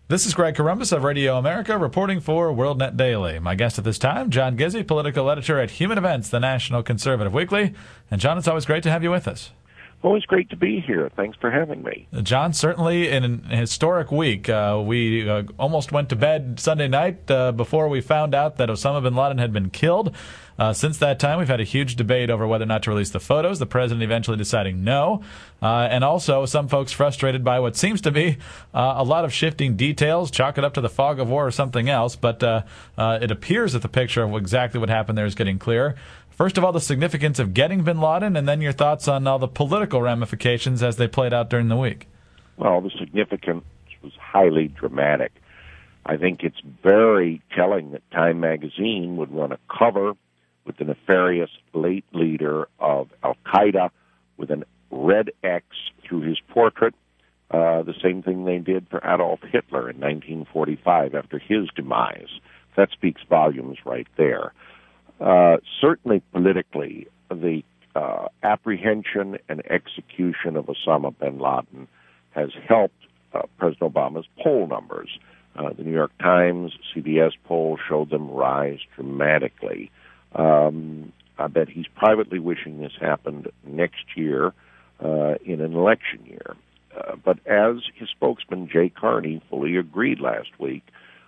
This is Greg Corombos of Radio America reporting for WorldNet Daily. My guest at this time, John Gizzi, political editor at Human Events, the National Conservative Weekly. And John, it's always great to have you with us. Always great to be here. Thanks for having me. John, certainly in a historic week. We almost went to bed Sunday night before we found out that Osama bin Laden had been killed. Since that time, we've had a huge debate over whether or not to release the photos, the president eventually deciding no, and also some folks frustrated by what seems to be a lot of shifting details, chalk it up to the fog of war or something else, but it appears that the picture of exactly what happened there is getting clearer. First of all, the significance of getting bin Laden, and then your thoughts on all the political ramifications as they played out during the week. Well, the significance was highly dramatic. I think it's very telling that Time magazine would run a cover with the nefarious late leader of Al-Qaeda with a red X through his portrait, the same thing they did for Adolf Hitler in 1945 after his demise. That speaks volumes right there. Certainly politically, the apprehension and execution of Osama bin Laden has helped President Obama's poll numbers. The New York Times, CBS poll showed them rise dramatically. I bet he's privately wishing this happened next year in an election year. But as his spokesman, Jay Carney, fully agreed last week,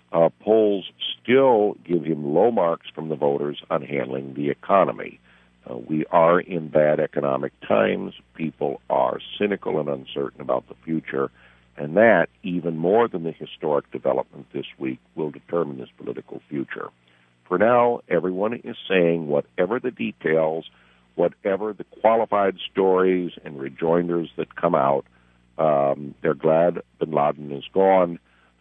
polls still give him low marks from the voters on handling the economy. We are in bad economic times. People are cynical and uncertain about the future. And that, even more than the historic development this week, will determine this political future. For now, everyone is saying whatever the details, whatever the qualified stories and rejoinders that come out, they're glad bin Laden is gone.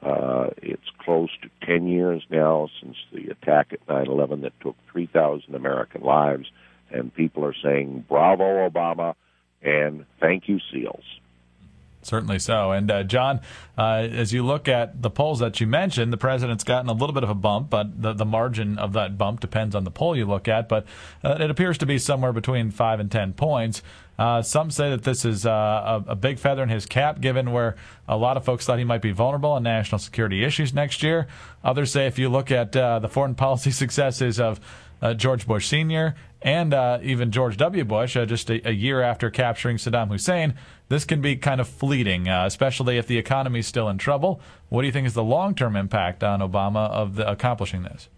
It's close to 10 years now since the attack at 9/11 that took 3,000 American lives, and people are saying, bravo, Obama, and thank you, SEALs. Certainly so. And, John, as you look at the polls that you mentioned, the president's gotten a little bit of a bump, but the margin of that bump depends on the poll you look at. But it appears to be somewhere between 5 and 10 points. Some say that this is a big feather in his cap, given where a lot of folks thought he might be vulnerable on national security issues next year. Others say if you look at the foreign policy successes of George Bush Sr. and even George W. Bush, just a year after capturing Saddam Hussein, this can be kind of fleeting, especially if the economy is still in trouble. What do you think is the long-term impact on Obama of accomplishing this?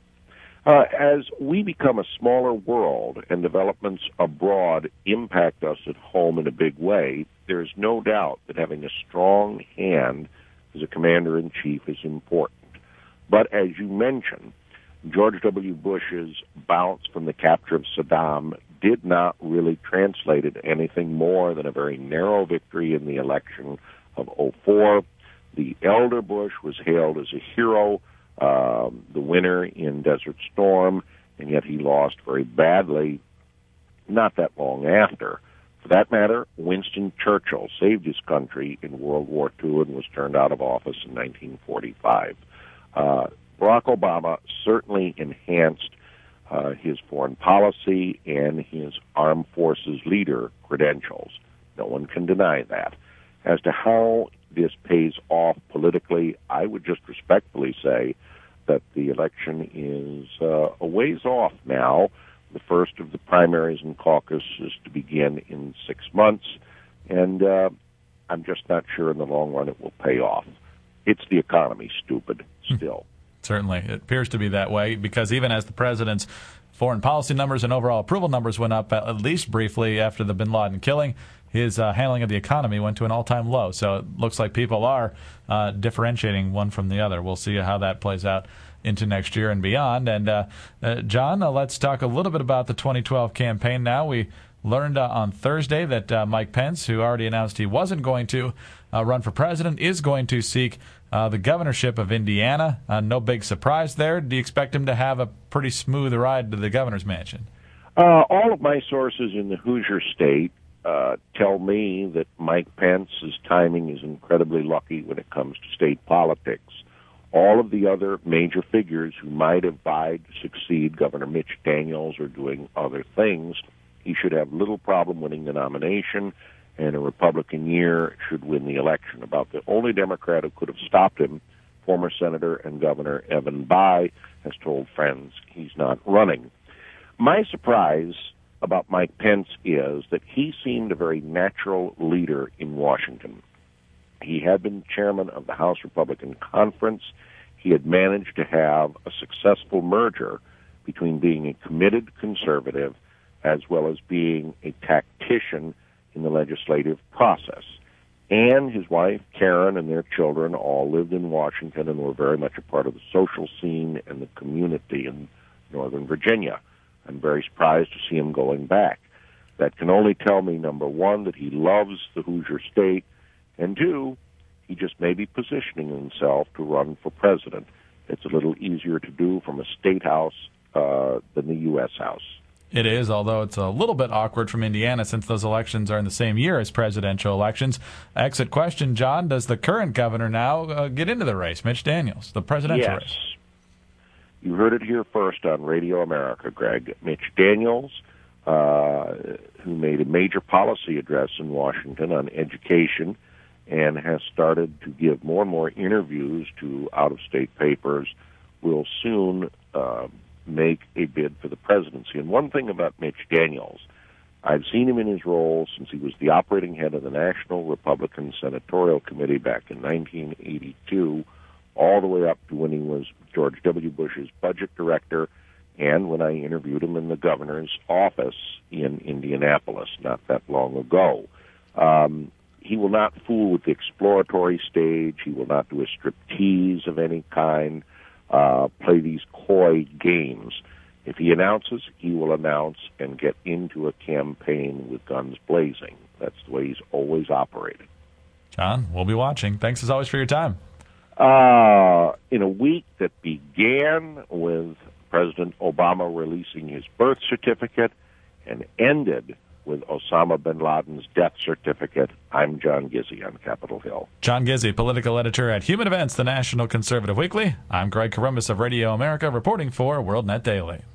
As we become a smaller world and developments abroad impact us at home in a big way, there's no doubt that having a strong hand as a commander-in-chief is important. But as you mentioned, George W. Bush's bounce from the capture of Saddam did not really translate into anything more than a very narrow victory in the election of 2004. The elder Bush was hailed as a hero, the winner in Desert Storm, and yet he lost very badly not that long after. For that matter, Winston Churchill saved his country in World War II and was turned out of office in 1945. Barack Obama certainly enhanced his foreign policy and his armed forces leader credentials. No one can deny that. As to how this pays off politically, I would just respectfully say that the election is a ways off now. The first of the primaries and caucus is to begin in 6 months, and I'm just not sure in the long run it will pay off. It's the economy, stupid, still. Certainly. It appears to be that way because even as the president's foreign policy numbers and overall approval numbers went up, at least briefly after the bin Laden killing, his handling of the economy went to an all-time low. So it looks like people are differentiating one from the other. We'll see how that plays out into next year and beyond. And, John, let's talk a little bit about the 2012 campaign now. We learned on Thursday that Mike Pence, who already announced he wasn't going to run for president, is going to seek the governorship of Indiana. No big surprise there. Do you expect him to have a pretty smooth ride to the governor's mansion? All of my sources in the Hoosier State tell me that Mike Pence's timing is incredibly lucky when it comes to state politics. All of the other major figures who might have vied to succeed Governor Mitch Daniels or doing other things, he should have little problem winning the nomination, and a Republican year should win the election. About the only Democrat who could have stopped him Former Senator and Governor Evan Bayh has told friends he's not running. My surprise about Mike Pence is that he seemed a very natural leader in Washington. He had been chairman of the House Republican Conference. He had managed to have a successful merger between being a committed conservative as well as being a tactician in the legislative process. And his wife, Karen, and their children all lived in Washington and were very much a part of the social scene and the community in Northern Virginia. I'm very surprised to see him going back. That can only tell me, number one, that he loves the Hoosier State, and two, he just may be positioning himself to run for president. It's a little easier to do from a state house than the U.S. House. It is, although it's a little bit awkward from Indiana since those elections are in the same year as presidential elections. Exit question, John, does the current governor now get into the race, Mitch Daniels, the presidential race? You heard it here first on Radio America, Greg. Mitch Daniels, who made a major policy address in Washington on education and has started to give more and more interviews to out-of-state papers, will soon make a bid for the presidency. And one thing about Mitch Daniels, I've seen him in his role since he was the operating head of the National Republican Senatorial Committee back in 1982, all the way up to when he was George W. Bush's budget director and when I interviewed him in the governor's office in Indianapolis not that long ago. He will not fool with the exploratory stage. He will not do a striptease of any kind, play these coy games. If he announces, he will announce and get into a campaign with guns blazing. That's the way he's always operated. John, we'll be watching. Thanks as always for your time. In a week that began with President Obama releasing his birth certificate and ended with Osama bin Laden's death certificate, I'm John Gizzi on Capitol Hill. John Gizzi, political editor at Human Events, the National Conservative Weekly. I'm Greg Corombos of Radio America, reporting for WorldNet Daily.